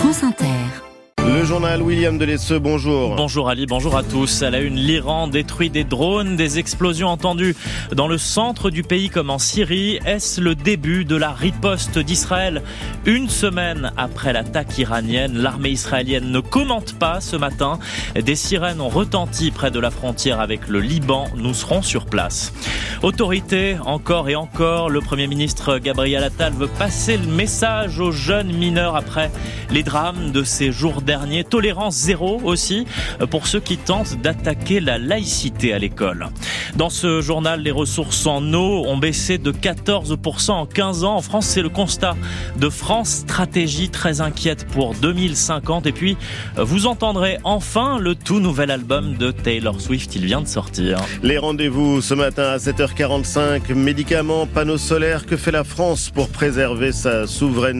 France Inter. Le journal William Delesseux, bonjour. Bonjour Ali, bonjour à tous. À la une, l'Iran détruit des drones, des explosions entendues dans le centre du pays comme en Syrie. Est-ce le début de la riposte d'Israël ? Une semaine après l'attaque iranienne, l'armée israélienne ne commente pas ce matin. Des sirènes ont retenti près de la frontière avec le Liban. Nous serons sur place. Autorité, encore et encore, le Premier ministre Gabriel Attal veut passer le message aux jeunes mineurs après les drames de ces jours derniers. Tolérance zéro aussi pour ceux qui tentent d'attaquer la laïcité à l'école. Dans ce journal, les ressources en eau ont baissé de 14% en 15 ans. En France, c'est le constat de France Stratégie, très inquiète pour 2050. Et puis, vous entendrez enfin le tout nouvel album de Taylor Swift. Il vient de sortir. Les rendez-vous ce matin à 7h45. Médicaments, panneaux solaires. Que fait la France pour préserver sa souveraineté ?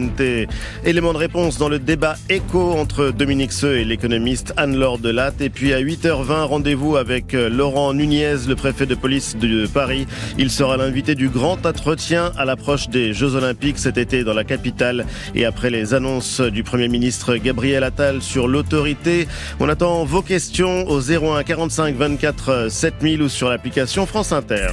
Élément de réponse dans le débat écho entre Dominique Seux et l'économiste Anne-Laure Delatte. Et puis à 8h20, rendez-vous avec Laurent Nunez, le préfet de police de Paris. Il sera l'invité du grand entretien à l'approche des Jeux Olympiques cet été dans la capitale. Et après les annonces du Premier ministre Gabriel Attal sur l'autorité, on attend vos questions au 01 45 24 7000 ou sur l'application France Inter.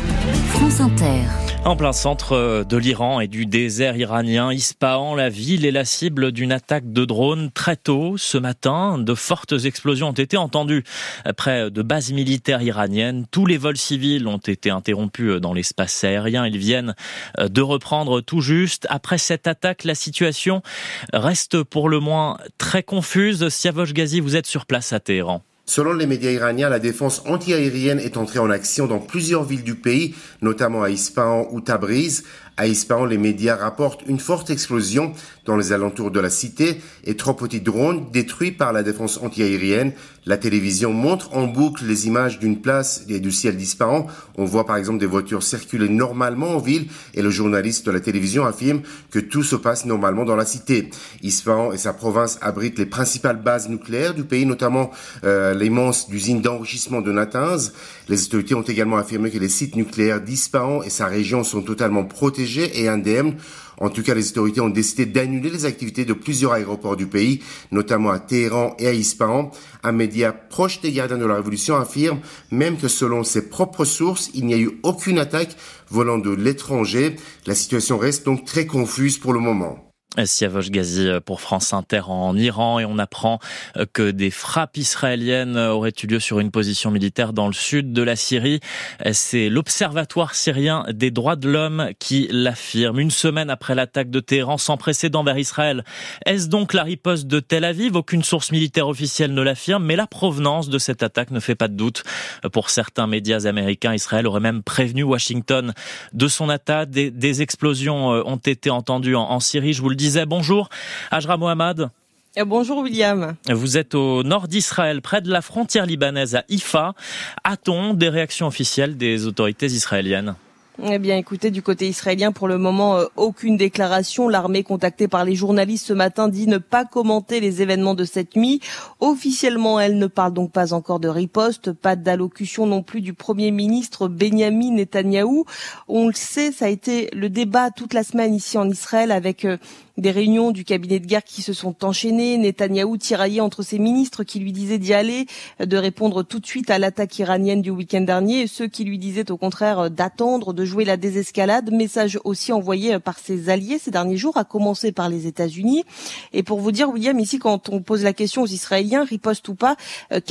France Inter. En plein centre de l'Iran et du désert iranien, Ispahan, la ville est la cible d'une attaque de drone très tôt ce matin. De fortes explosions ont été entendues près de bases militaires iraniennes. Tous les vols civils ont été interrompus dans l'espace aérien. Ils viennent de reprendre tout juste. Après cette attaque, la situation reste pour le moins très confuse. Siavosh Ghazi, vous êtes sur place à Téhéran. Selon les médias iraniens, la défense anti-aérienne est entrée en action dans plusieurs villes du pays, notamment à Ispahan ou Tabriz. À Ispahan, les médias rapportent une forte explosion dans les alentours de la cité et 3 petits drones détruits par la défense anti-aérienne. La télévision montre en boucle les images d'une place et du ciel d'Ispahan. On voit par exemple des voitures circuler normalement en ville et le journaliste de la télévision affirme que tout se passe normalement dans la cité. Ispahan et sa province abritent les principales bases nucléaires du pays, notamment l'immense usine d'enrichissement de Natanz. Les autorités ont également affirmé que les sites nucléaires d'Ispahan et sa région sont totalement protégés et indemnes. En tout cas, les autorités ont décidé d'annuler les activités de plusieurs aéroports du pays, notamment à Téhéran et à Ispahan. Un média proche des gardiens de la Révolution affirme même que selon ses propres sources, il n'y a eu aucune attaque venant de l'étranger. La situation reste donc très confuse pour le moment. Siavosh Ghazi pour France Inter en Iran, et on apprend que des frappes israéliennes auraient eu lieu sur une position militaire dans le sud de la Syrie. C'est l'Observatoire syrien des droits de l'homme qui l'affirme. Une semaine après l'attaque de Téhéran sans précédent vers Israël. Est-ce donc la riposte de Tel Aviv ? Aucune source militaire officielle ne l'affirme, mais la provenance de cette attaque ne fait pas de doute. Pour certains médias américains, Israël aurait même prévenu Washington de son attaque. Des explosions ont été entendues en Syrie. Je vous le disais, bonjour Ajra Mohammad. Bonjour William. Vous êtes au nord d'Israël, près de la frontière libanaise à Haïfa. A-t-on des réactions officielles des autorités israéliennes ? Eh bien, écoutez, du côté israélien, pour le moment, aucune déclaration. L'armée, contactée par les journalistes ce matin, dit ne pas commenter les événements de cette nuit. Officiellement, elle ne parle donc pas encore de riposte. Pas d'allocution non plus du Premier ministre Benyamin Netanyahou. On le sait, ça a été le débat toute la semaine ici en Israël avec des réunions du cabinet de guerre qui se sont enchaînées. Netanyahou tiraillé entre ses ministres qui lui disaient d'y aller, de répondre tout de suite à l'attaque iranienne du week-end dernier, et ceux qui lui disaient au contraire d'attendre, de jouer la désescalade. Message aussi envoyé par ses alliés ces derniers jours, à commencer par les États-Unis. Et pour vous dire, William, ici, quand on pose la question aux Israéliens, riposte ou pas,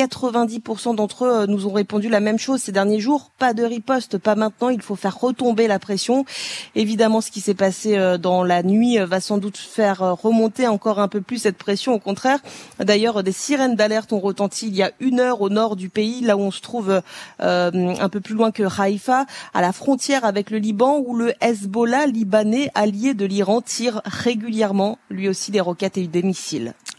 90% d'entre eux nous ont répondu la même chose ces derniers jours. Pas de riposte, pas maintenant, il faut faire retomber la pression. Évidemment, ce qui s'est passé dans la nuit va sans doute faire remonter encore un peu plus cette pression. Au contraire, d'ailleurs, des sirènes d'alerte ont retenti il y a 1 heure au nord du pays, là où on se trouve un peu plus loin que Haïfa, à la frontière avec le Liban, où le Hezbollah libanais, allié de l'Iran, tire régulièrement, lui aussi, des roquettes et des missiles.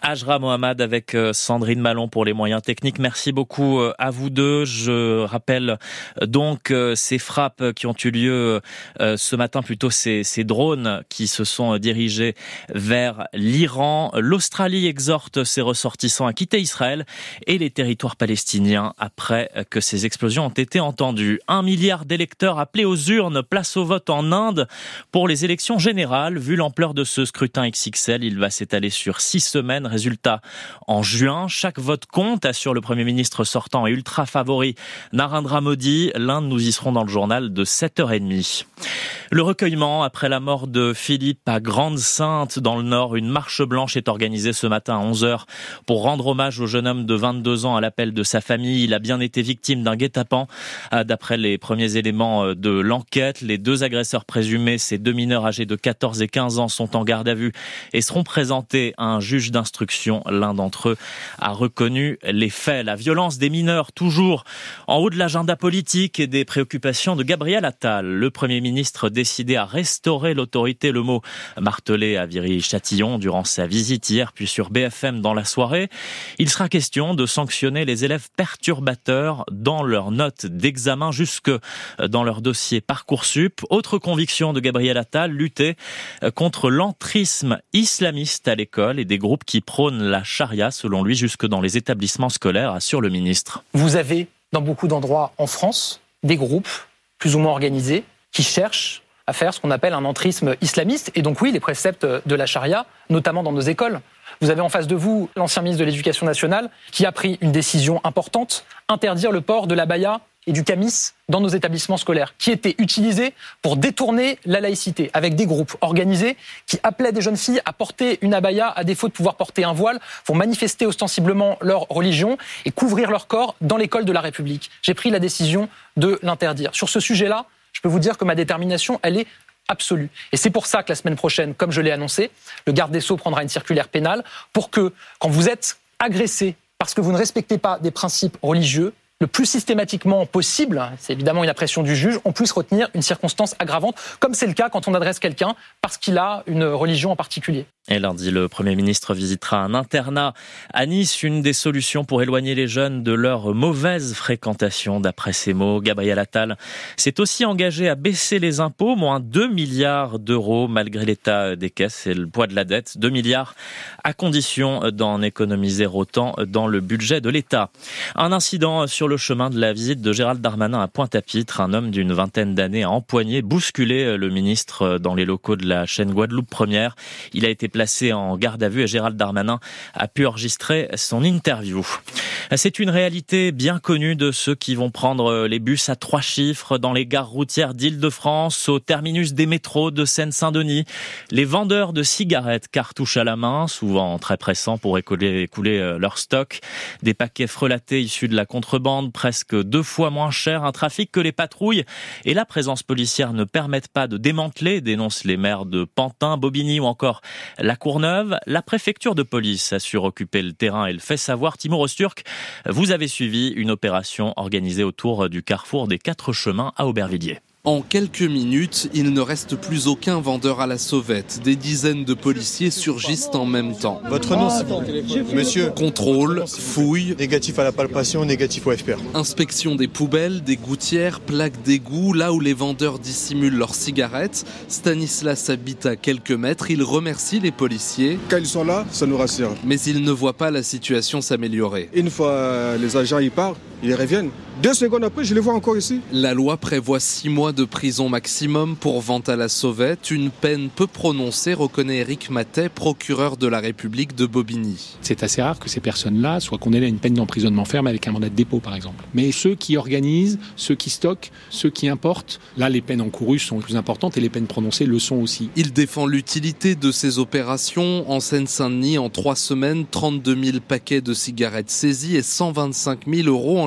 Ajra Mohamed avec Sandrine Malon pour les moyens techniques. Merci beaucoup à vous deux. Je rappelle donc ces frappes qui ont eu lieu ce matin, plutôt ces drones qui se sont dirigés vers l'Iran. L'Australie exhorte ses ressortissants à quitter Israël et les territoires palestiniens après que ces explosions ont été entendues. 1 milliard d'électeurs appelés aux urnes, place au vote en Inde pour les élections générales. Vu l'ampleur de ce scrutin XXL, il va s'étaler sur 6 semaines. Résultat en juin. Chaque vote compte, assure le Premier ministre sortant et ultra favori Narendra Modi. L'Inde, nous y serons dans le journal de 7h30. Le recueillement après la mort de Philippe à Grande-Synthe dans le Nord. Une marche blanche est organisée ce matin à 11h pour rendre hommage au jeune homme de 22 ans à l'appel de sa famille. Il a bien été victime d'un guet-apens. D'après les premiers éléments de l'enquête, les 2 agresseurs présumés, ces 2 mineurs âgés de 14 et 15 ans, sont en garde à vue et seront présentés à un juge d'instruction. L'un d'entre eux a reconnu les faits. La violence des mineurs, toujours en haut de l'agenda politique et des préoccupations de Gabriel Attal. Le Premier ministre décidé à restaurer l'autorité, le mot martelé à Viry-Châtillon durant sa visite hier, puis sur BFM dans la soirée. Il sera question de sanctionner les élèves perturbateurs dans leurs notes d'examen jusque dans leur dossier Parcoursup. Autre conviction de Gabriel Attal, lutter contre l'entrisme islamiste à l'école et des groupes qui prônent la charia, selon lui, jusque dans les établissements scolaires, assure le ministre. Vous avez, dans beaucoup d'endroits en France, des groupes plus ou moins organisés qui cherchent à faire ce qu'on appelle un entrisme islamiste. Et donc oui, les préceptes de la charia, notamment dans nos écoles. Vous avez en face de vous l'ancien ministre de l'Éducation nationale qui a pris une décision importante, interdire le port de l'abaya et du camis dans nos établissements scolaires, qui étaient utilisés pour détourner la laïcité, avec des groupes organisés qui appelaient des jeunes filles à porter une abaya à défaut de pouvoir porter un voile pour manifester ostensiblement leur religion et couvrir leur corps dans l'école de la République. J'ai pris la décision de l'interdire. Sur ce sujet-là, je peux vous dire que ma détermination, elle est absolue. Et c'est pour ça que la semaine prochaine, comme je l'ai annoncé, le garde des Sceaux prendra une circulaire pénale pour que, quand vous êtes agressé parce que vous ne respectez pas des principes religieux, le plus systématiquement possible, c'est évidemment une appréciation du juge, on puisse retenir une circonstance aggravante, comme c'est le cas quand on adresse quelqu'un parce qu'il a une religion en particulier. Et lundi, le Premier ministre visitera un internat à Nice, une des solutions pour éloigner les jeunes de leur mauvaise fréquentation. D'après ses mots, Gabriel Attal s'est aussi engagé à baisser les impôts, moins 2 milliards d'euros, malgré l'état des caisses et le poids de la dette. 2 milliards à condition d'en économiser autant dans le budget de l'État. Un incident sur le chemin de la visite de Gérald Darmanin à Pointe-à-Pitre. Un homme d'une vingtaine d'années a empoigné, bousculé le ministre dans les locaux de la chaîne Guadeloupe Première. Il a été placé en garde à vue et Gérald Darmanin a pu enregistrer son interview. C'est une réalité bien connue de ceux qui vont prendre les bus à 3 chiffres dans les gares routières d'Île-de-France, au terminus des métros de Seine-Saint-Denis. Les vendeurs de cigarettes cartouches à la main, souvent très pressants pour écouler leur stock. Des paquets frelatés issus de la contrebande, presque 2 fois moins cher. Un trafic que les patrouilles et la présence policière ne permettent pas de démanteler, dénoncent les maires de Pantin, Bobigny ou encore La Courneuve. La préfecture de police assure occuper le terrain et le fait savoir. Timur Öztürk, vous avez suivi une opération organisée autour du carrefour des 4 chemins à Aubervilliers. En quelques minutes, il ne reste plus aucun vendeur à la sauvette. Des dizaines de policiers surgissent en même temps. Votre nom, s'il vous plaît. Monsieur. Contrôle, fouille. Négatif à la palpation, négatif au FPR. Inspection des poubelles, des gouttières, plaques d'égout, là où les vendeurs dissimulent leurs cigarettes. Stanislas habite à quelques mètres, il remercie les policiers. Quand ils sont là, ça nous rassure. Mais il ne voit pas la situation s'améliorer. Une fois les agents y partent, ils reviennent. 2 secondes après, je les vois encore ici. La loi prévoit 6 mois de prison maximum pour vente à la sauvette. Une peine peu prononcée, reconnaît Éric Matet, procureur de la République de Bobigny. C'est assez rare que ces personnes-là soient condamnées à une peine d'emprisonnement ferme avec un mandat de dépôt, par exemple. Mais ceux qui organisent, ceux qui stockent, ceux qui importent, là, les peines encourues sont plus importantes et les peines prononcées le sont aussi. Il défend l'utilité de ces opérations. En Seine-Saint-Denis, en 3 semaines, 32 000 paquets de cigarettes saisis et 125 000 € en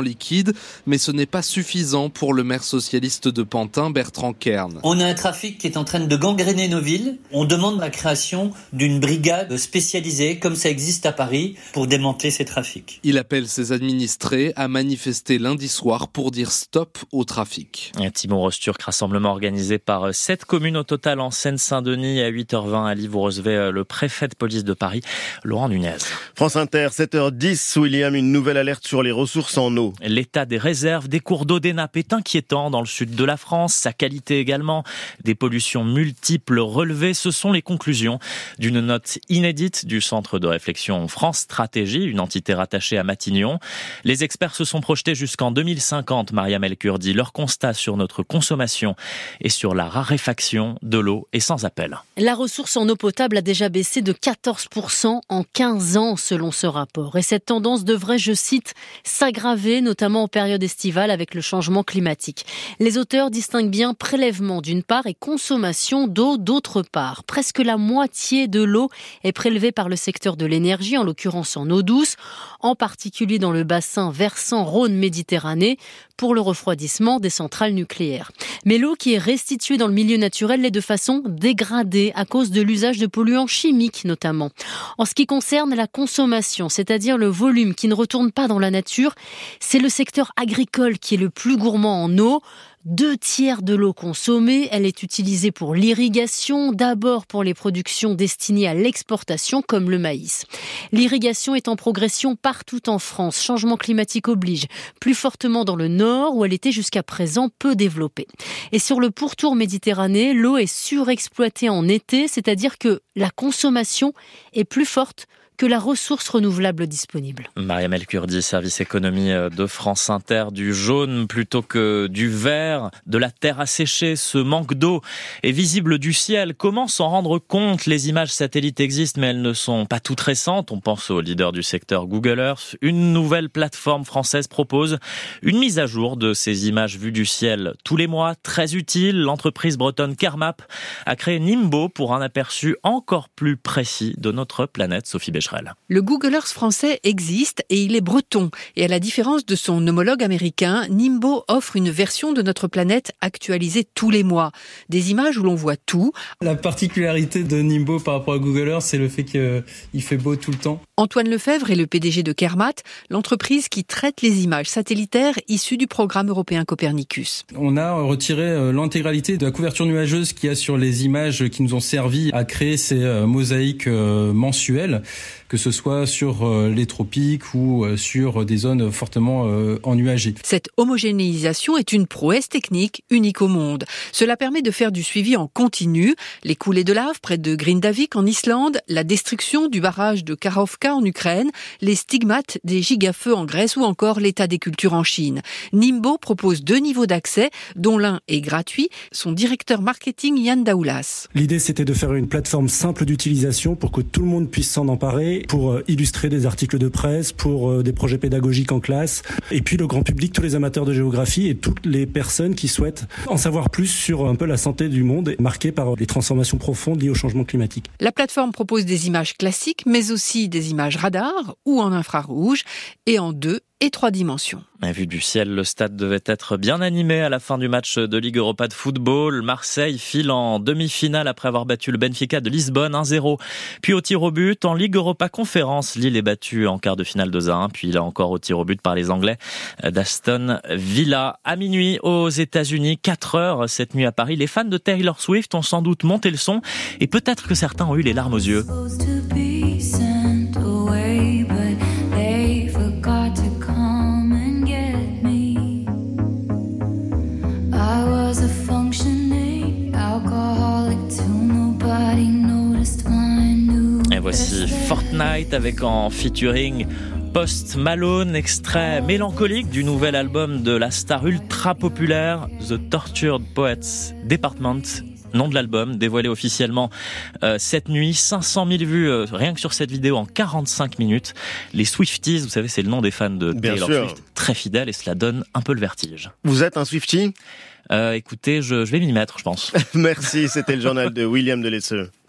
liquide, mais ce n'est pas suffisant pour le maire socialiste de Pantin, Bertrand Kern. On a un trafic qui est en train de gangréner nos villes. On demande la création d'une brigade spécialisée, comme ça existe à Paris, pour démanteler ces trafics. Il appelle ses administrés à manifester lundi soir pour dire stop au trafic. Thibaut Rosturc, rassemblement organisé par 7 communes au total en Seine-Saint-Denis. À 8h20 à Lille, vous recevez le préfet de police de Paris, Laurent Nunez. France Inter, 7h10, William, une nouvelle alerte sur les ressources en eau. L'état des réserves, des cours d'eau, des nappes est inquiétant dans le sud de la France, sa qualité également. Des pollutions multiples relevées, ce sont les conclusions d'une note inédite du Centre de réflexion France Stratégie, une entité rattachée à Matignon. Les experts se sont projetés jusqu'en 2050, Mariam El Kurdi. Leur constat sur notre consommation et sur la raréfaction de l'eau est sans appel. La ressource en eau potable a déjà baissé de 14% en 15 ans selon ce rapport. Et cette tendance devrait, je cite, s'aggraver, notamment en période estivale avec le changement climatique. Les auteurs distinguent bien prélèvement d'une part et consommation d'eau d'autre part. Presque la moitié de l'eau est prélevée par le secteur de l'énergie, en l'occurrence en eau douce, en particulier dans le bassin versant Rhône-Méditerranée, pour le refroidissement des centrales nucléaires. Mais l'eau qui est restituée dans le milieu naturel l'est de façon dégradée à cause de l'usage de polluants chimiques notamment. En ce qui concerne la consommation, c'est-à-dire le volume qui ne retourne pas dans la nature, c'est le secteur agricole qui est le plus gourmand en eau. 2/3 de l'eau consommée, elle est utilisée pour l'irrigation, d'abord pour les productions destinées à l'exportation comme le maïs. L'irrigation est en progression partout en France, changement climatique oblige, plus fortement dans le nord où elle était jusqu'à présent peu développée. Et sur le pourtour méditerranéen, l'eau est surexploitée en été, c'est-à-dire que la consommation est plus forte que la ressource renouvelable disponible. Mariam El Kurdi, service économie de France Inter, du jaune plutôt que du vert, de la terre asséchée, ce manque d'eau est visible du ciel. Comment s'en rendre compte ? Les images satellites existent, mais elles ne sont pas toutes récentes. On pense au leader du secteur Google Earth. Une nouvelle plateforme française propose une mise à jour de ces images vues du ciel tous les mois. Très utile, l'entreprise bretonne Kermap a créé Nimbo pour un aperçu encore plus précis de notre planète. Sophie Bécherel. Le Google Earth français existe et il est breton. Et à la différence de son homologue américain, Nimbo offre une version de notre planète actualisée tous les mois. Des images où l'on voit tout. La particularité de Nimbo par rapport à Google Earth, c'est le fait qu'il fait beau tout le temps. Antoine Lefebvre est le PDG de Kermat, l'entreprise qui traite les images satellitaires issues du programme européen Copernicus. On a retiré l'intégralité de la couverture nuageuse qu'il y a sur les images qui nous ont servi à créer ces mosaïques mensuelles, que ce soit sur les tropiques ou sur des zones fortement ennuagées. Cette homogénéisation est une prouesse technique unique au monde. Cela permet de faire du suivi en continu. Les coulées de lave près de Grindavik en Islande, la destruction du barrage de Kachovka en Ukraine, les stigmates des gigafeux en Grèce ou encore l'état des cultures en Chine. Nimbo propose 2 niveaux d'accès, dont l'un est gratuit. Son directeur marketing, Yann Daoulas. L'idée, c'était de faire une plateforme simple d'utilisation pour que tout le monde puisse s'en emparer, pour illustrer des articles de presse, pour des projets pédagogiques en classe, et puis le grand public, tous les amateurs de géographie et toutes les personnes qui souhaitent en savoir plus sur un peu la santé du monde, marquée par les transformations profondes liées au changement climatique. La plateforme propose des images classiques, mais aussi des images radar ou en infrarouge, et en 2 et 3 dimensions. Vu du ciel, le stade devait être bien animé à la fin du match de Ligue Europa de football. Marseille file en demi-finale après avoir battu le Benfica de Lisbonne 1-0. Puis au tir au but, en Ligue Europa Conférence, Lille est battue en quart de finale 2-1. Puis là encore au tir au but par les Anglais d'Aston Villa. À minuit aux États-Unis, 4 heures cette nuit à Paris, les fans de Taylor Swift ont sans doute monté le son et peut-être que certains ont eu les larmes aux yeux. Et voici Fortnite avec en featuring Post Malone, extrait mélancolique du nouvel album de la star ultra populaire The Tortured Poets Department. Nom de l'album, dévoilé officiellement cette nuit. 500 000 vues rien que sur cette vidéo en 45 minutes. Les Swifties, vous savez, c'est le nom des fans de Taylor Swift, très fidèles, et cela donne un peu le vertige. Vous êtes un Swiftie ? Écoutez, je vais m'y mettre, je pense. Merci, c'était le journal de William Delesseux.